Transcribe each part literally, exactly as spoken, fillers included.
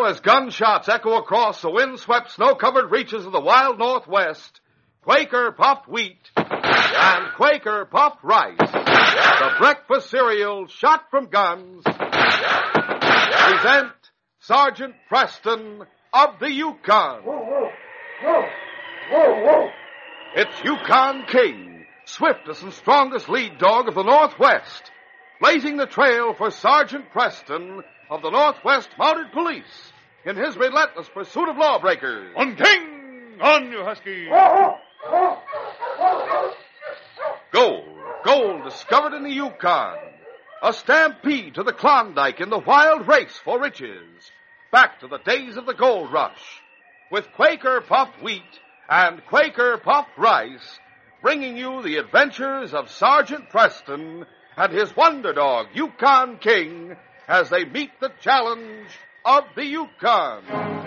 as gunshots echo across the wind-swept, snow-covered reaches of the wild Northwest, Quaker Puffed Wheat and Quaker Puffed Rice, the breakfast cereal shot from guns, present Sergeant Preston of the Yukon. Whoa, whoa, whoa, whoa, whoa. It's Yukon King, swiftest and strongest lead dog of the Northwest, blazing the trail for Sergeant Preston of the Northwest Mounted Police in his relentless pursuit of lawbreakers. On King! On, you husky! Gold, gold discovered in the Yukon. A stampede to the Klondike in the wild race for riches. Back to the days of the gold rush. With Quaker Puffed Wheat and Quaker Puffed Rice, bringing you the adventures of Sergeant Preston and his wonder dog, Yukon King, as they meet the challenge of the Yukon.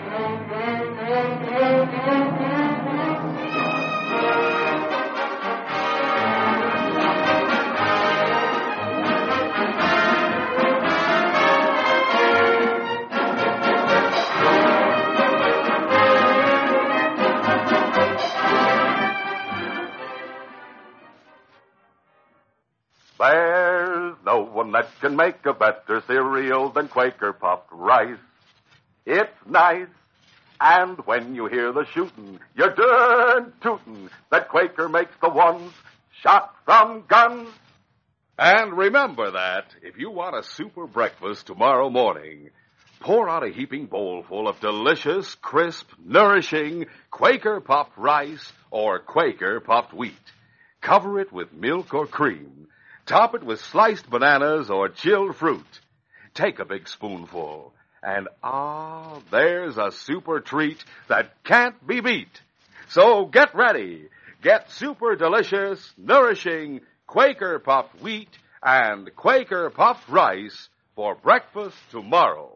There's no one that can make a better cereal than Quaker Puffed Rice. It's nice, and when you hear the shootin', you're darn tootin' that Quaker makes the ones shot from guns. And remember that if you want a super breakfast tomorrow morning, pour out a heaping bowl full of delicious, crisp, nourishing Quaker Puffed Rice or Quaker Puffed Wheat. Cover it with milk or cream. Top it with sliced bananas or chilled fruit. Take a big spoonful, and ah, there's a super treat that can't be beat. So get ready. Get super delicious, nourishing Quaker Puffed Wheat and Quaker Puffed Rice for breakfast tomorrow.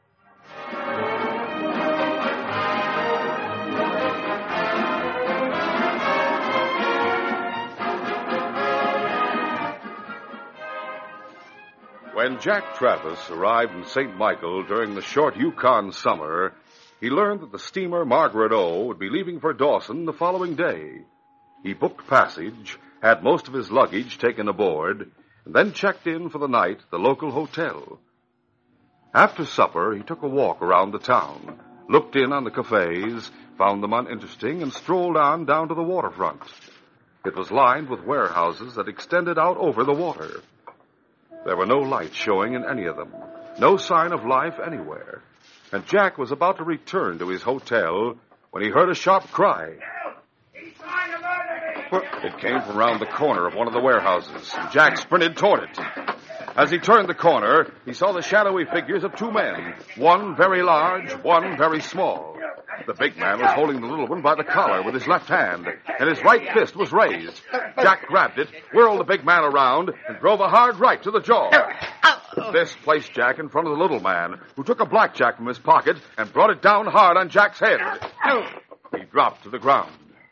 When Jack Travis arrived in Saint Michael during the short Yukon summer, he learned that the steamer Margaret O would be leaving for Dawson the following day. He booked passage, had most of his luggage taken aboard, and then checked in for the night at the local hotel. After supper, he took a walk around the town, looked in on the cafes, found them uninteresting, and strolled on down to the waterfront. It was lined with warehouses that extended out over the water. There were no lights showing in any of them, no sign of life anywhere, and Jack was about to return to his hotel when he heard a sharp cry. He's trying to murder me! It came from around the corner of one of the warehouses, and Jack sprinted toward it. As he turned the corner, he saw the shadowy figures of two men, one very large, one very small. The big man was holding the little one by the collar with his left hand, and his right fist was raised. Jack grabbed it, whirled the big man around, and drove a hard right to the jaw. This placed Jack in front of the little man, who took a blackjack from his pocket and brought it down hard on Jack's head. He dropped to the ground.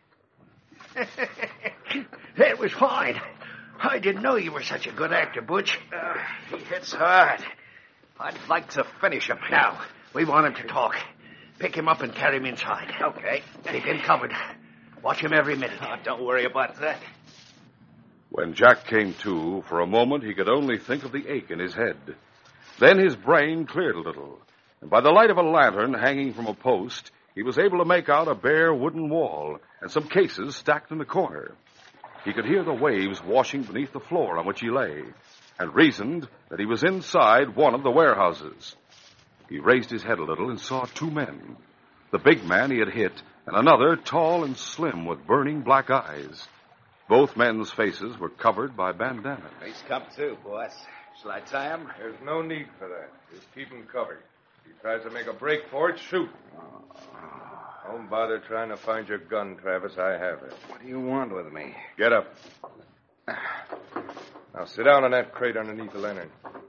That was fine. I didn't know you were such a good actor, Butch. Uh, he hits hard. I'd like to finish him. Now, we want him to talk. Pick him up and carry him inside. Okay. Keep him covered. Watch him every minute. Oh, don't worry about that. When Jack came to, for a moment he could only think of the ache in his head. Then his brain cleared a little, and by the light of a lantern hanging from a post, he was able to make out a bare wooden wall and some cases stacked in the corner. He could hear the waves washing beneath the floor on which he lay, and reasoned that he was inside one of the warehouses. He raised his head a little and saw two men. The big man he had hit, and another, tall and slim, with burning black eyes. Both men's faces were covered by bandanas. He's come to, boss. Shall I tie him? There's no need for that. Just keep him covered. If he tries to make a break for it, shoot. Don't bother trying to find your gun, Travis. I have it. What do you want with me? Get up. Now sit down on that crate underneath the lantern.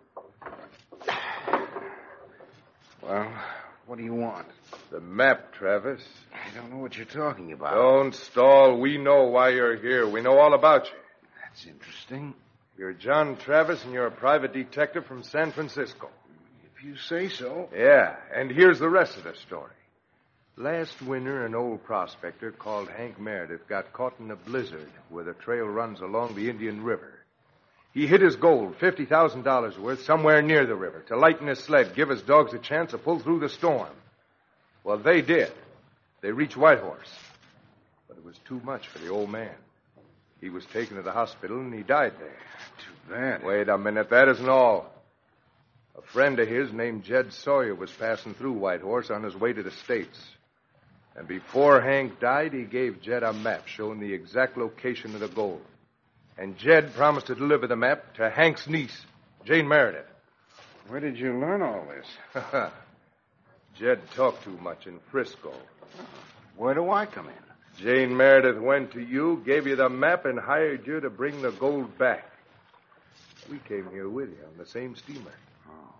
Well, what do you want? The map, Travis. I don't know what you're talking about. Don't stall. We know why you're here. We know all about you. That's interesting. You're John Travis, and you're a private detective from San Francisco. If If you say so. Yeah, and here's the rest of the story. Last winter, an old prospector called Hank Meredith got caught in a blizzard where the trail runs along the Indian River. He hid his gold, fifty thousand dollars worth, somewhere near the river to lighten his sled, give his dogs a chance to pull through the storm. Well, they did. They reached Whitehorse. But it was too much for the old man. He was taken to the hospital, and he died there. Too bad. Wait a minute. That isn't all. A friend of his named Jed Sawyer was passing through Whitehorse on his way to the States. And before Hank died, he gave Jed a map showing the exact location of the gold. And Jed promised to deliver the map to Hank's niece, Jane Meredith. Where did you learn all this? Jed talked too much in Frisco. Where do I come in? Jane Meredith went to you, gave you the map, and hired you to bring the gold back. We came here with you on the same steamer. Oh.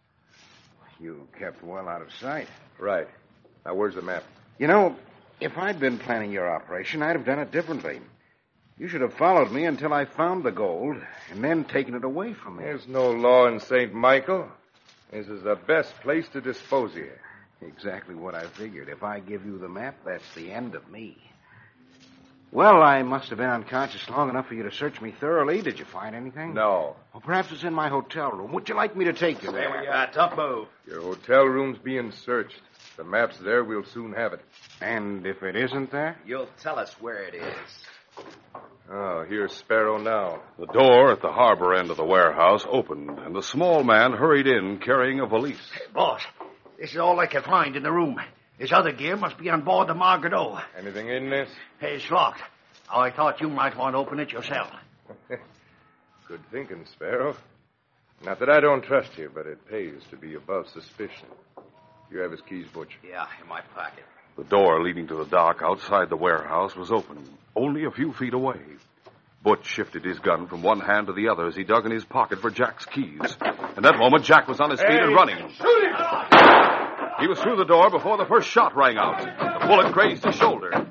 You kept well out of sight. Right. Now, where's the map? You know, if I'd been planning your operation, I'd have done it differently. You should have followed me until I found the gold and then taken it away from me. There's no law in Saint Michael. This is the best place to dispose of you. Exactly what I figured. If I give you the map, that's the end of me. Well, I must have been unconscious long enough for you to search me thoroughly. Did you find anything? No. Well, perhaps it's in my hotel room. Would you like me to take you there? There we are. Tough move. Your hotel room's being searched. The map's there. We'll soon have it. And if it isn't there? You'll tell us where it is. Oh, here's Sparrow now. The door at the harbor end of the warehouse opened, and the small man hurried in carrying a valise. Hey, boss, this is all I can find in the room. His other gear must be on board the Margaret O. Anything in this? Hey, it's locked. Oh, I thought you might want to open it yourself. Good thinking, Sparrow. Not that I don't trust you, but it pays to be above suspicion. You have his keys, Butch. Yeah, in my pocket. The door leading to the dock outside the warehouse was open, only a few feet away. Butch shifted his gun from one hand to the other as he dug in his pocket for Jack's keys. In that moment, Jack was on his feet Hey, and running. Shoot him! He was through the door before the first shot rang out. The bullet grazed his shoulder.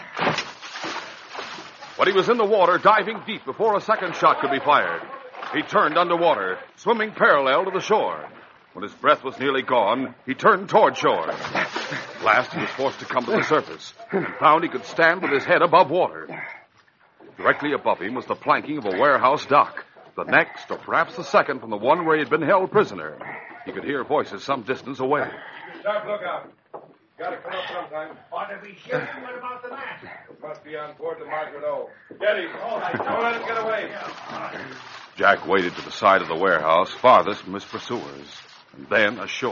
But he was in the water, diving deep before a second shot could be fired. He turned underwater, swimming parallel to the shore. When his breath was nearly gone, he turned toward shore. At last, he was forced to come to the surface and found he could stand with his head above water. Directly above him was the planking of a warehouse dock, the next, or perhaps the second, from the one where he had been held prisoner. He could hear voices some distance away. Sharp lookout. Gotta come up sometime. Ought to be shooting. What about the map? It must be on board the Margaret O. Get him. Don't let him get away. Jack waded to the side of the warehouse, farthest from his pursuers, and then ashore.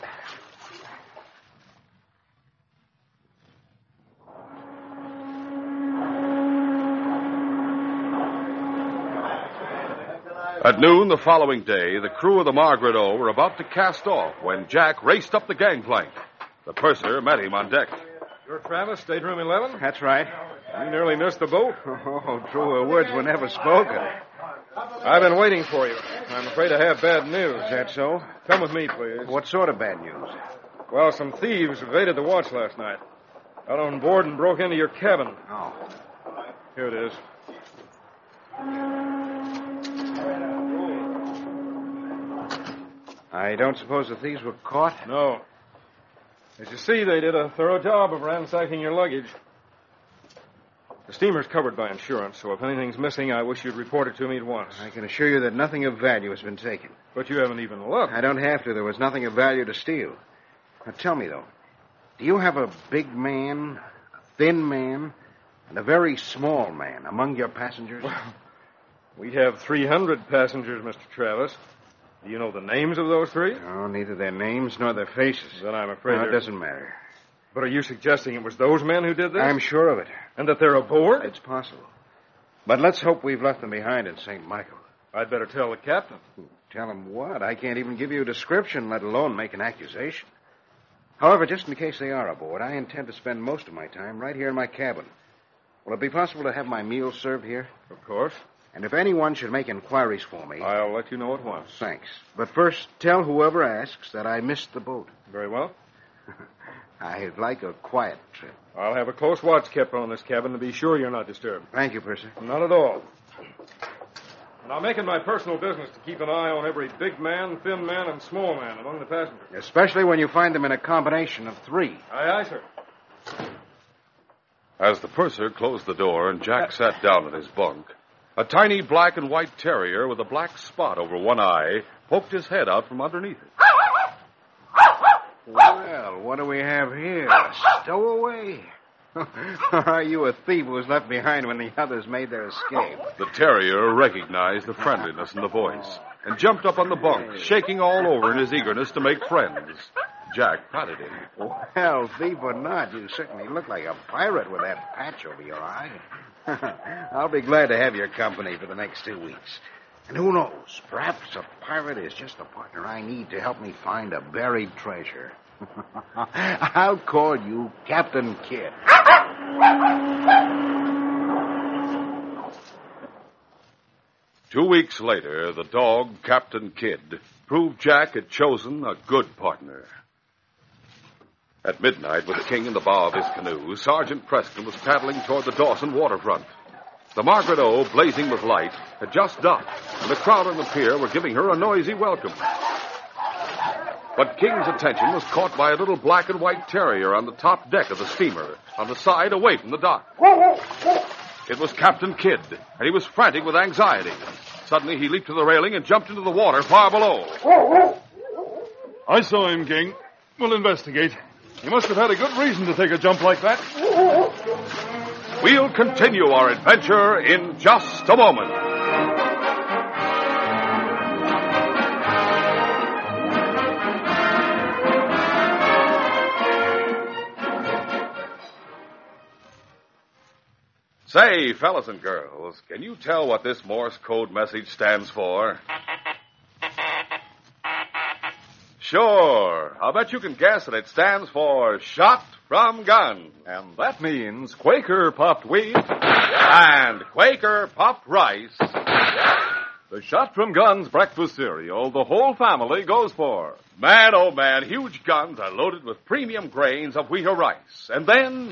At noon the following day, the crew of the Margaret O were about to cast off when Jack raced up the gangplank. The purser met him on deck. You're Travis, stateroom eleven? That's right. You nearly missed the boat. Oh, truer words were never spoken. I've been waiting for you. I'm afraid I have bad news. Is that so? Come with me, please. What sort of bad news? Well, some thieves evaded the watch last night. Got on board and broke into your cabin. Oh. Here it is. I don't suppose the thieves were caught? No. As you see, they did a thorough job of ransacking your luggage. The steamer's covered by insurance, so if anything's missing, I wish you'd report it to me at once. I can assure you that nothing of value has been taken. But you haven't even looked. I don't have to. There was nothing of value to steal. Now, tell me, though, do you have a big man, a thin man, and a very small man among your passengers? We have three hundred passengers, Mister Travis. Do you know the names of those three? No, neither their names nor their faces. Then I'm afraid No, it they're- doesn't matter. But are you suggesting it was those men who did this? I'm sure of it. And that they're aboard? It's possible. But let's hope we've left them behind in Saint Michael. I'd better tell the captain. Tell him what? I can't even give you a description, let alone make an accusation. However, just in case they are aboard, I intend to spend most of my time right here in my cabin. Will it be possible to have my meals served here? Of course. And if anyone should make inquiries for me... I'll let you know at once. Thanks. But first, tell whoever asks that I missed the boat. Very well. I'd like a quiet trip. I'll have a close watch kept on this cabin to be sure you're not disturbed. Thank you, Percy. Not at all. And I'll make it my personal business to keep an eye on every big man, thin man, and small man among the passengers. Especially when you find them in a combination of three. Aye, aye, sir. As the purser closed the door and Jack sat down in his bunk, a tiny black and white terrier with a black spot over one eye poked his head out from underneath it. Well, what do we have here? A stowaway? Are you a thief who was left behind when the others made their escape? The terrier recognized the friendliness in the voice and jumped up on the bunk, shaking all over in his eagerness to make friends. Jack patted him. Well, thief or not, you certainly look like a pirate with that patch over your eye. I'll be glad to have your company for the next two weeks. And who knows, perhaps a pirate is just the partner I need to help me find a buried treasure. I'll call you Captain Kidd. Two weeks later, the dog, Captain Kidd, proved Jack had chosen a good partner. At midnight, with King in the bow of his canoe, Sergeant Preston was paddling toward the Dawson waterfront. The Margaret O, blazing with light, had just docked, and the crowd on the pier were giving her a noisy welcome. But King's attention was caught by a little black and white terrier on the top deck of the steamer, on the side away from the dock. It was Captain Kidd, and he was frantic with anxiety. Suddenly, he leaped to the railing and jumped into the water far below. I saw him, King. We'll investigate. He must have had a good reason to take a jump like that. We'll continue our adventure in just a moment. Say, fellas and girls, can you tell what this Morse code message stands for? Sure. I'll bet you can guess that it stands for Shot from Gun. And that means Quaker Puffed Wheat And Quaker Puffed Rice. The Shot from Guns breakfast cereal the whole family goes for. Man, oh man, huge guns are loaded with premium grains of wheat or rice. And then...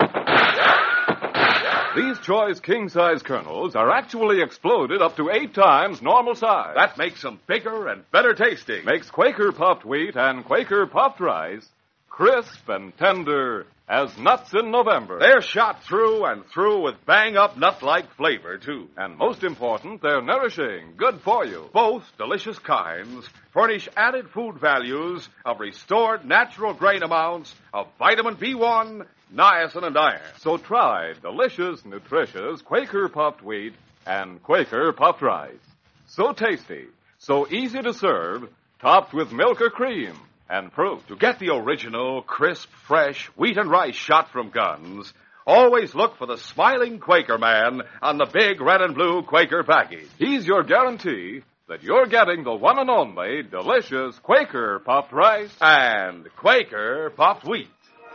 These choice king-size kernels are actually exploded up to eight times normal size. That makes them bigger and better tasting. Makes Quaker Puffed Wheat and Quaker Puffed Rice crisp and tender as nuts in November. They're shot through and through with bang-up nut-like flavor, too. And most important, they're nourishing, good for you. Both delicious kinds furnish added food values of restored natural grain amounts of vitamin B one, niacin, and iron. So try delicious, nutritious Quaker Puffed Wheat and Quaker Puffed Rice. So tasty, so easy to serve, topped with milk or cream and fruit. To get the original, crisp, fresh wheat and rice shot from guns, always look for the smiling Quaker man on the big red and blue Quaker package. He's your guarantee that you're getting the one and only delicious Quaker Puffed Rice and Quaker Puffed Wheat.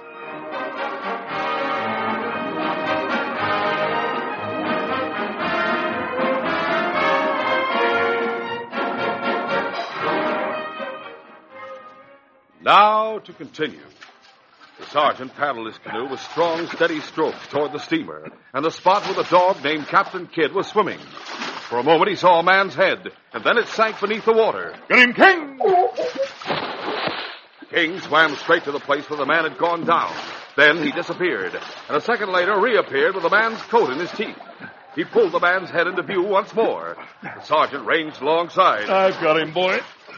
Now to continue. The sergeant paddled his canoe with strong, steady strokes toward the steamer, and the spot where the dog named Captain Kidd was swimming. For a moment he saw a man's head, and then it sank beneath the water. Get him, King! King swam straight to the place where the man had gone down. Then he disappeared, and a second later reappeared with the man's coat in his teeth. He pulled the man's head into view once more. The sergeant ranged alongside. I've got him, boy.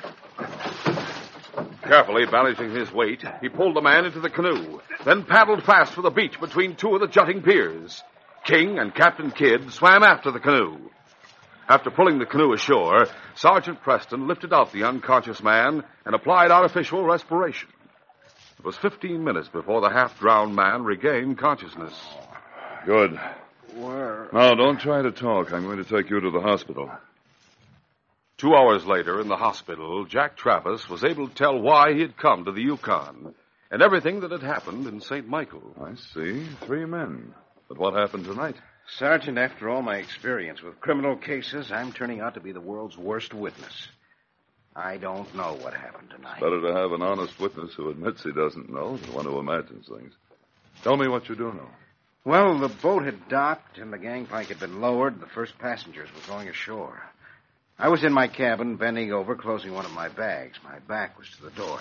Carefully balancing his weight, he pulled the man into the canoe, then paddled fast for the beach between two of the jutting piers. King and Captain Kidd swam after the canoe. After pulling the canoe ashore, Sergeant Preston lifted out the unconscious man and applied artificial respiration. It was fifteen minutes before the half-drowned man regained consciousness. Good. Where? Now, don't try to talk. I'm going to take you to the hospital. Two hours later, in the hospital, Jack Travis was able to tell why he had come to the Yukon and everything that had happened in Saint Michael. I see. Three men. But what happened tonight? Sergeant, after all my experience with criminal cases, I'm turning out to be the world's worst witness. I don't know what happened tonight. Better to have an honest witness who admits he doesn't know than one who imagines things. Tell me what you do know. Well, the boat had docked and the gangplank had been lowered and the first passengers were going ashore. I was in my cabin, bending over, closing one of my bags. My back was to the door.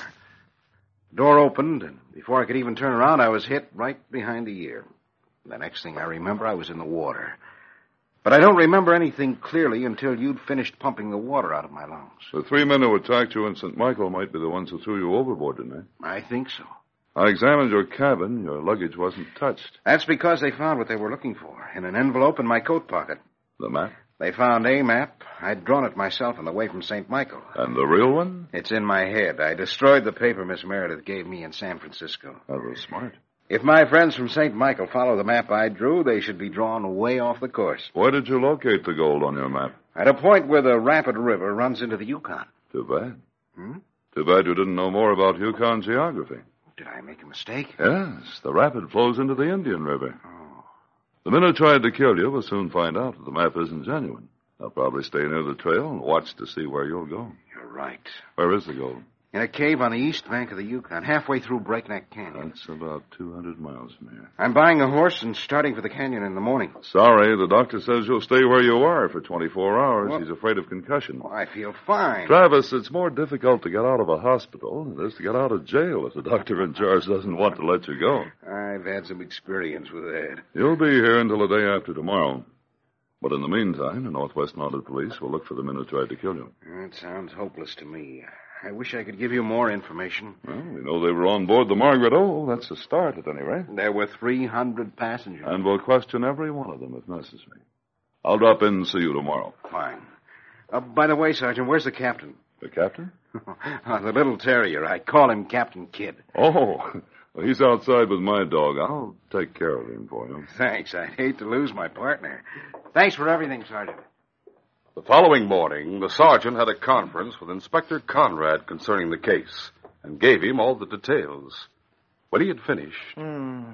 The door opened, and before I could even turn around, I was hit right behind the ear. The next thing I remember, I was in the water. But I don't remember anything clearly until you'd finished pumping the water out of my lungs. The three men who attacked you in Saint Michael might be the ones who threw you overboard, didn't they? I think so. I examined your cabin. Your luggage wasn't touched. That's because they found what they were looking for in an envelope in my coat pocket. The map? They found a map. I'd drawn it myself on the way from Saint Michael. And the real one? It's in my head. I destroyed the paper Miss Meredith gave me in San Francisco. That was smart. If my friends from Saint Michael follow the map I drew, they should be drawn way off the course. Where did you locate the gold on your map? At a point where the Rapid River runs into the Yukon. Too bad. Hmm? Too bad you didn't know more about Yukon geography. Did I make a mistake? Yes, the rapid flows into the Indian River. Oh. The men who tried to kill you will soon find out that the map isn't genuine. They'll probably stay near the trail and watch to see where you'll go. You're right. Where is the gold? In a cave on the east bank of the Yukon, halfway through Breakneck Canyon. That's about two hundred miles from here. I'm buying a horse and starting for the canyon in the morning. Sorry, the doctor says you'll stay where you are for twenty-four hours. What? He's afraid of concussion. Oh, I feel fine. Travis, it's more difficult to get out of a hospital than it is to get out of jail if the doctor in charge doesn't want to let you go. I've had some experience with that. You'll be here until the day after tomorrow. But in the meantime, the Northwest Mounted Police will look for the men who tried to kill you. That sounds hopeless to me. I wish I could give you more information. Well, we know they were on board the Margaret O. That's a start, at any rate. There were three hundred passengers. And we'll question every one of them if necessary. I'll drop in and see you tomorrow. Fine. Uh, by the way, Sergeant, where's the captain? The captain? uh, the little terrier. I call him Captain Kidd. Oh, well, he's outside with my dog. I'll take care of him for you. Thanks. I'd hate to lose my partner. Thanks for everything, Sergeant. The following morning, the sergeant had a conference with Inspector Conrad concerning the case and gave him all the details. When he had finished... Hmm.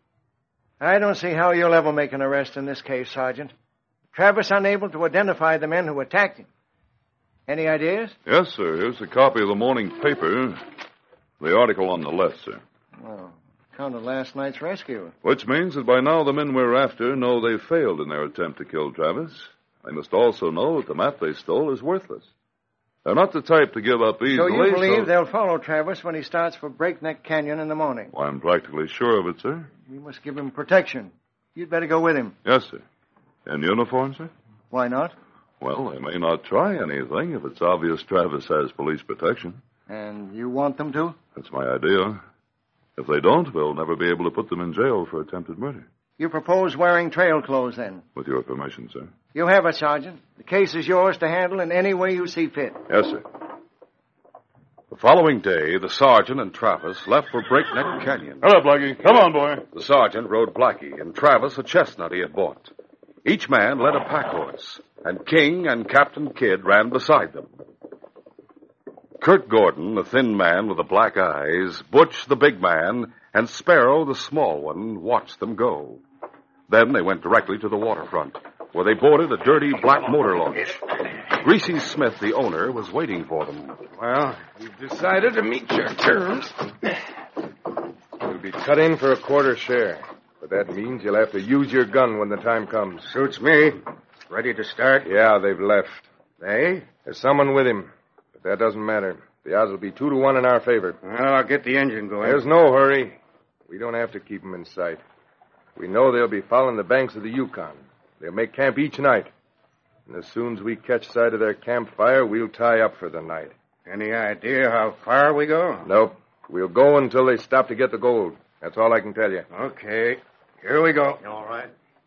I don't see how you'll ever make an arrest in this case, Sergeant. Travis unable to identify the men who attacked him. Any ideas? Yes, sir. Here's a copy of the morning paper. The article on the left, sir. Well, account of last night's rescue. Which means that by now the men we're after know they failed in their attempt to kill Travis. They must also know that the map they stole is worthless. They're not the type to give up easily. So you believe so... they'll follow Travis when he starts for Breakneck Canyon in the morning? Well, I'm practically sure of it, sir. We must give him protection. You'd better go with him. Yes, sir. In uniform, sir? Why not? Well, they may not try anything if it's obvious Travis has police protection. And you want them to? That's my idea. If they don't, we'll never be able to put them in jail for attempted murder. You propose wearing trail clothes, then? With your permission, sir. You have it, Sergeant. The case is yours to handle in any way you see fit. Yes, sir. The following day, the sergeant and Travis left for Breakneck Canyon. Hello, Blackie. Come on, boy. The sergeant rode Blackie and Travis a chestnut he had bought. Each man led a pack horse, and King and Captain Kidd ran beside them. Kurt Gordon, the thin man with the black eyes, Butch, the big man, and Sparrow, the small one, watched them go. Then they went directly to the waterfront, where they boarded a dirty black motor launch. Greasy Smith, the owner, was waiting for them. Well, you've decided to meet your terms. You'll be cut in for a quarter share. But that means you'll have to use your gun when the time comes. Suits me. Ready to start? Yeah, they've left. They? There's someone with him. But that doesn't matter. The odds will be two to one in our favor. Well, I'll get the engine going. There's no hurry. We don't have to keep them in sight. We know they'll be following the banks of the Yukon. They'll make camp each night. And as soon as we catch sight of their campfire, we'll tie up for the night. Any idea how far we go? Nope. We'll go until they stop to get the gold. That's all I can tell you. Okay. Here we go. All right.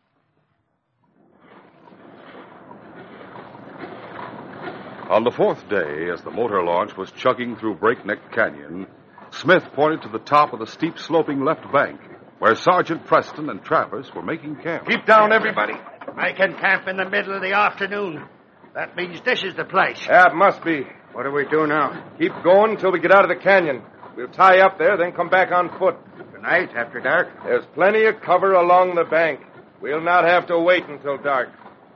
On the fourth day, as the motor launch was chugging through Breakneck Canyon, Smith pointed to the top of the steep sloping left bank, where Sergeant Preston and Travis were making camp. Keep down, everybody. Making camp in the middle of the afternoon. That means this is the place. Yeah, it must be. What do we do now? Keep going until we get out of the canyon. We'll tie up there, then come back on foot. Tonight, after dark? There's plenty of cover along the bank. We'll not have to wait until dark.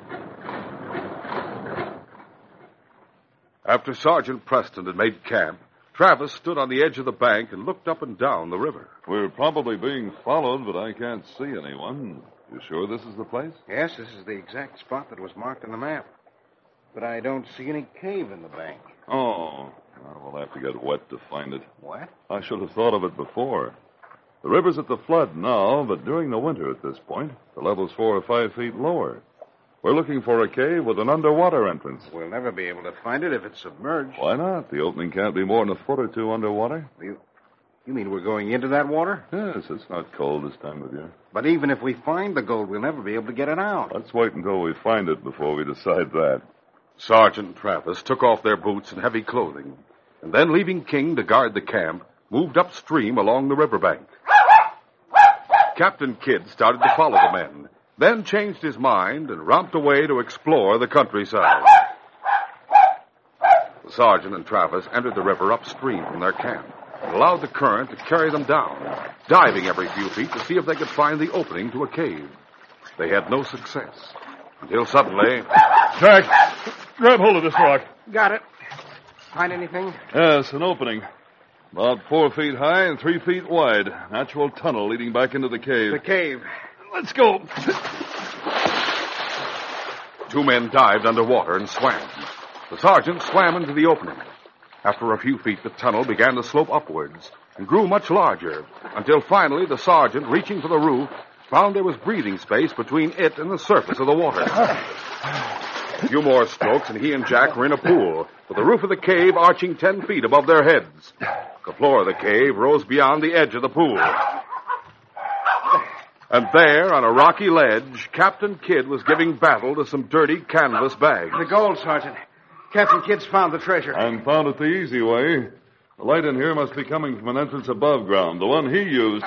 After Sergeant Preston had made camp, Travis stood on the edge of the bank and looked up and down the river. We're probably being followed, but I can't see anyone. You sure this is the place? Yes, this is the exact spot that was marked on the map. But I don't see any cave in the bank. Oh, well, we'll have to get wet to find it. What? I should have thought of it before. The river's at the flood now, but during the winter at this point, the level's four or five feet lower. We're looking for a cave with an underwater entrance. We'll never be able to find it if it's submerged. Why not? The opening can't be more than a foot or two underwater. You, you mean we're going into that water? Yes, it's not cold this time of year. But even if we find the gold, we'll never be able to get it out. Let's wait until we find it before we decide that. Sergeant Travis took off their boots and heavy clothing, and then, leaving King to guard the camp, moved upstream along the riverbank. Captain Kidd started to follow the men, then changed his mind and romped away to explore the countryside. The sergeant and Travis entered the river upstream from their camp and allowed the current to carry them down, diving every few feet to see if they could find the opening to a cave. They had no success, until suddenly... Jack, grab hold of this rock. Got it. Find anything? Yes, an opening. About four feet high and three feet wide. Natural tunnel leading back into the cave. The cave. Let's go. Two men dived underwater and swam. The sergeant swam into the opening. After a few feet, the tunnel began to slope upwards and grew much larger, until finally the sergeant, reaching for the roof, found there was breathing space between it and the surface of the water. A few more strokes, and he and Jack were in a pool, with the roof of the cave arching ten feet above their heads. The floor of the cave rose beyond the edge of the pool. And there, on a rocky ledge, Captain Kidd was giving battle to some dirty canvas bags. The gold, Sergeant. Captain Kidd's found the treasure. And found it the easy way. The light in here must be coming from an entrance above ground, the one he used.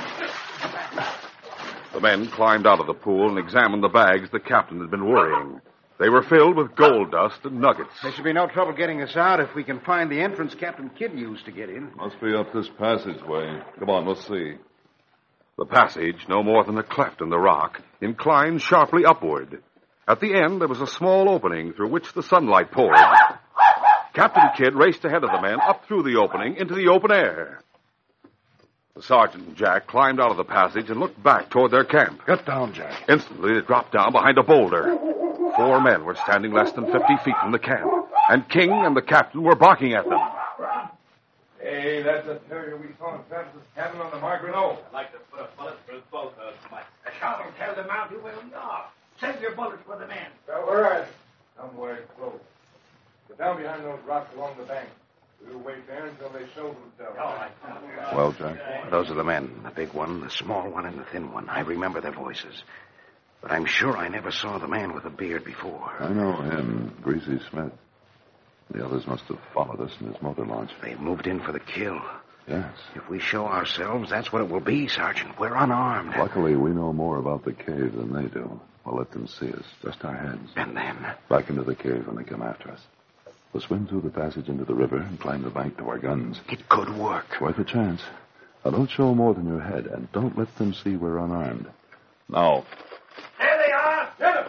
The men climbed out of the pool and examined the bags the captain had been worrying. They were filled with gold dust and nuggets. There should be no trouble getting us out if we can find the entrance Captain Kidd used to get in. Must be up this passageway. Come on, let's see. The passage, no more than a cleft in the rock, inclined sharply upward. At the end, there was a small opening through which the sunlight poured. Captain Kidd raced ahead of the men up through the opening into the open air. The sergeant and Jack climbed out of the passage and looked back toward their camp. Get down, Jack. Instantly, they dropped down behind a boulder. Four men were standing less than fifty feet from the camp, and King and the captain were barking at them. Hey, that's a terrier we saw in Travis's cabin on the Margaret O. I'd like to put a bullet through both of us, Mike. Shout and tell them out who will not. Save your bullets for the men. Well, where are they? Somewhere close. Get down behind those rocks along the bank. We'll wait there until they show themselves. All right. Well, Jack? Those are the men. The big one, the small one, and the thin one. I remember their voices. But I'm sure I never saw the man with the beard before. I know him, Greasy Smith. The others must have followed us in his motor launch. They've moved in for the kill. Yes. If we show ourselves, that's what it will be, Sergeant. We're unarmed. Luckily, we know more about the cave than they do. We'll let them see us, just our heads. And then? Back into the cave when they come after us. We'll swim through the passage into the river and climb the bank to our guns. It could work. Worth a chance. Now, don't show more than your head, and don't let them see we're unarmed. Now. There they are. Get them!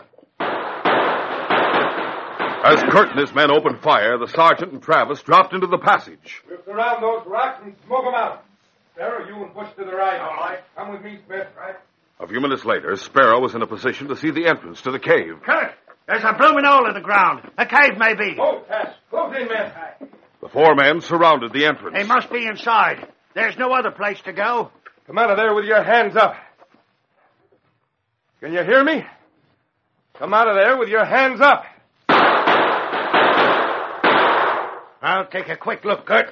As Kurt and his men opened fire, the sergeant and Travis dropped into the passage. We'll surround those rocks and smoke them out. Sarah, you and push to the right. All right. Come with me, Smith. Right. A few minutes later, Sparrow was in a position to see the entrance to the cave. Kurt, there's a blooming hole in the ground. A cave, maybe. Oh, Tash. Close in, men. The four men surrounded the entrance. They must be inside. There's no other place to go. Come out of there with your hands up. Can you hear me? Come out of there with your hands up. I'll take a quick look, Kurt.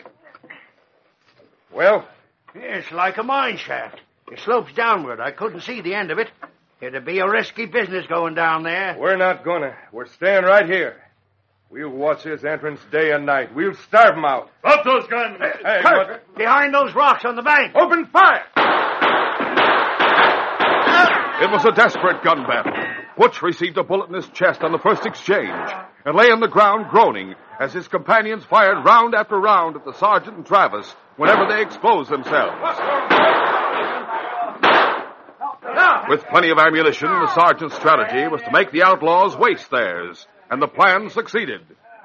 Well? It's like a mine shaft. It slopes downward. I couldn't see the end of it. It'd be a risky business going down there. We're not gonna. We're staying right here. We'll watch his entrance day and night. We'll starve him out. Drop those guns! Hey, Kurt, what? behind those rocks on the bank. Open fire! It was a desperate gun battle. Butch received a bullet in his chest on the first exchange and lay on the ground groaning as his companions fired round after round at the sergeant and Travis whenever they exposed themselves. With plenty of ammunition, the sergeant's strategy was to make the outlaws waste theirs, and the plan succeeded.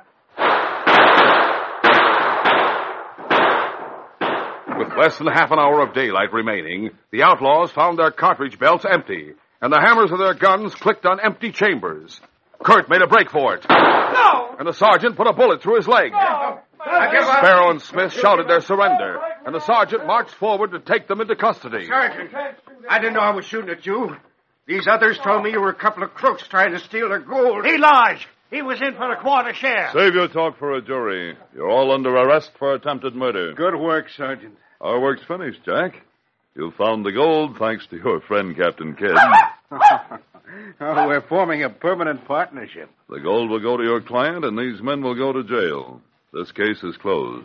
With less than half an hour of daylight remaining, the outlaws found their cartridge belts empty, and the hammers of their guns clicked on empty chambers. Kurt made a break for it. No! And the sergeant put a bullet through his leg. No! Sparrow and Smith shouted their surrender, and the sergeant marched forward to take them into custody. Sergeant, I didn't know I was shooting at you. These others told me you were a couple of crooks trying to steal their gold. He lies. He was in for a quarter share. Save your talk for a jury. You're all under arrest for attempted murder. Good work, Sergeant. Our work's finished, Jack. You found the gold thanks to your friend, Captain Kidd. Oh, we're forming a permanent partnership. The gold will go to your client, and these men will go to jail. This case is closed.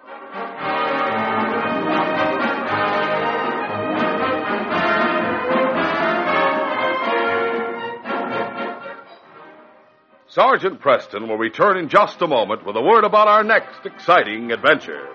Sergeant Preston will return in just a moment with a word about our next exciting adventure.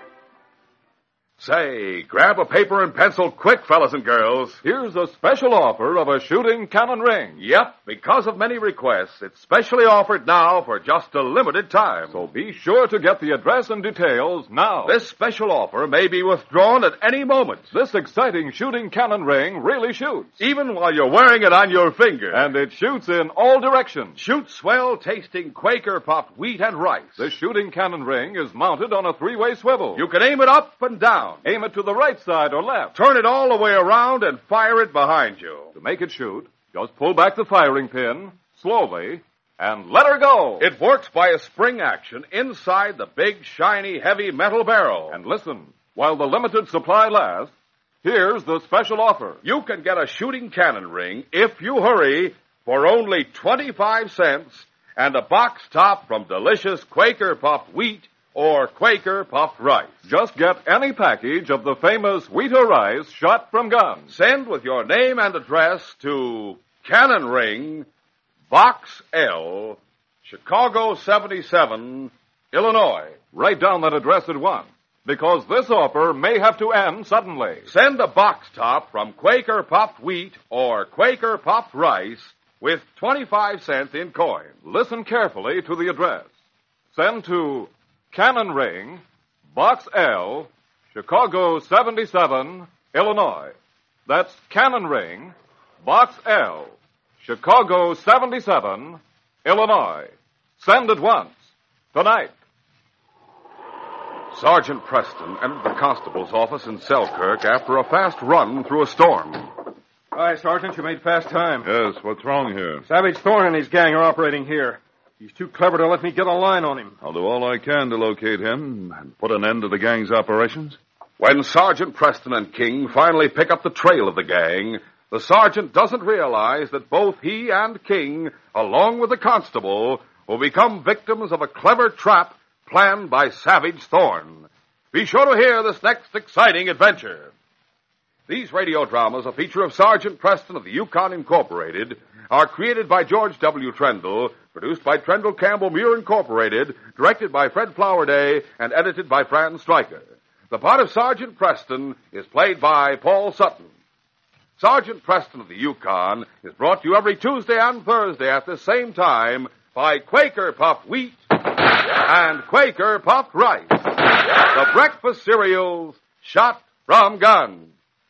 Say, grab a paper and pencil quick, fellas and girls. Here's a special offer of a shooting cannon ring. Yep, because of many requests, it's specially offered now for just a limited time. So be sure to get the address and details now. This special offer may be withdrawn at any moment. This exciting shooting cannon ring really shoots. Even while you're wearing it on your finger. And it shoots in all directions. Shoots swell tasting Quaker popped wheat and rice. This shooting cannon ring is mounted on a three-way swivel. You can aim it up and down. Aim it to the right side or left. Turn it all the way around and fire it behind you. To make it shoot, just pull back the firing pin slowly and let her go. It works by a spring action inside the big, shiny, heavy metal barrel. And listen, while the limited supply lasts, here's the special offer. You can get a shooting cannon ring, if you hurry, for only twenty-five cents and a box top from delicious Quaker puffed wheat or Quaker puffed rice. Just get any package of the famous wheat or rice shot from guns. Send with your name and address to Cannon Ring, Box L, Chicago seventy-seven, Illinois. Write down that address at once, because this offer may have to end suddenly. Send a box top from Quaker puffed wheat or Quaker puffed rice with twenty-five cents in coin. Listen carefully to the address. Send to Cannon Ring, Box L, Chicago seventy-seven, Illinois. That's Cannon Ring, Box L, Chicago seventy-seven, Illinois. Send at once. Tonight. Sergeant Preston entered the constable's office in Selkirk after a fast run through a storm. Hi, Sergeant. You made fast time. Yes, what's wrong here? Savage Thorne and his gang are operating here. He's too clever to let me get a line on him. I'll do all I can to locate him and put an end to the gang's operations. When Sergeant Preston and King finally pick up the trail of the gang, the sergeant doesn't realize that both he and King, along with the constable, will become victims of a clever trap planned by Savage Thorne. Be sure to hear this next exciting adventure. These radio dramas, a feature of Sergeant Preston of the Yukon Incorporated, are created by George W. Trendle, produced by Trendle Campbell Muir Incorporated, directed by Fred Flowerday, and edited by Fran Stryker. The part of Sergeant Preston is played by Paul Sutton. Sergeant Preston of the Yukon is brought to you every Tuesday and Thursday at the same time by Quaker Puffed Wheat and Quaker Puffed Rice, the breakfast cereals shot from guns.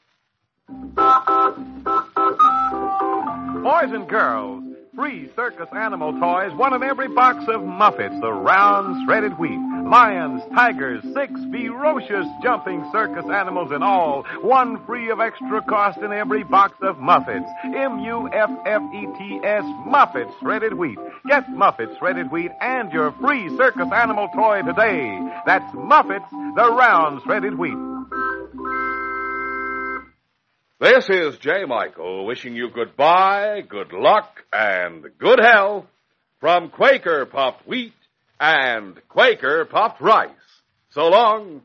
Boys and girls, free circus animal toys, one in every box of Muffets, the round shredded wheat. Lions, tigers, six ferocious jumping circus animals in all. One free of extra cost in every box of Muffets. M U F F E T S, Muffets shredded wheat. Get Muffets shredded wheat and your free circus animal toy today. That's Muffets, the round shredded wheat. This is J. Michael wishing you goodbye, good luck, and good health from Quaker Puffed Wheat and Quaker Puffed Rice. So long.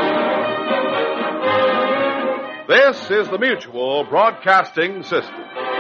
This is the Mutual Broadcasting System.